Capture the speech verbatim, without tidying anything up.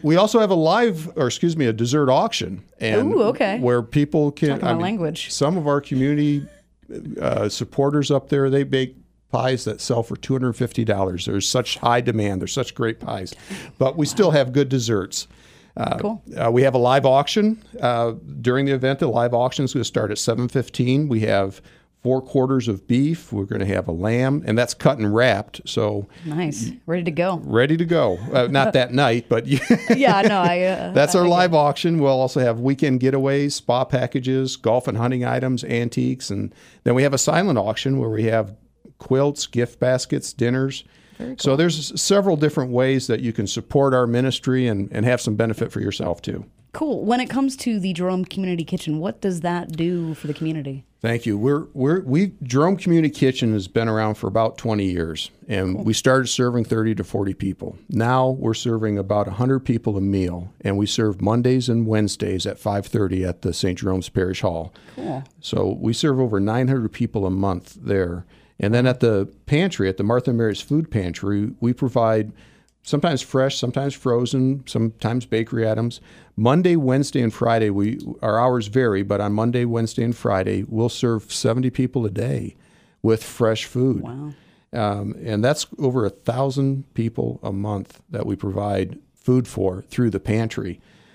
we also have a live, or excuse me, a dessert auction. And Ooh, okay. Where people can, Talking I my mean, language. some of our community uh, supporters up there, they bake pies that sell for two hundred fifty dollars. There's such high demand. There's such great pies. But we still have good desserts. Uh, Cool. Uh, we have a live auction uh, during the event. The live auction is going to start at seven fifteen. We have four quarters of beef. We're going to have a lamb, and that's cut and wrapped. So Nice. Ready to go. ready to go. Uh, not that night, but Yeah, no, I. Uh, that's I our like live it. auction. We'll also have weekend getaways, spa packages, golf and hunting items, antiques, and then we have a silent auction where we have quilts, gift baskets, dinners. Very cool. So there's several different ways that you can support our ministry and, and have some benefit for yourself too. Cool. When it comes to the Jerome Community Kitchen, what does that do for the community? Thank you. We're we're we Jerome Community Kitchen has been around for about twenty years, and cool. we started serving thirty to forty people. Now we're serving about one hundred people a meal, and we serve Mondays and Wednesdays at five thirty at the Saint Jerome's Parish Hall. Cool. So we serve over nine hundred people a month there. And then at the pantry, at the Martha and Mary's Food Pantry, we provide sometimes fresh, sometimes frozen, sometimes bakery items. Monday, Wednesday, and Friday, we our hours vary, but on Monday, Wednesday, and Friday, we'll serve seventy people a day with fresh food. Wow. Um, and that's over a thousand people a month that we provide food for through the pantry.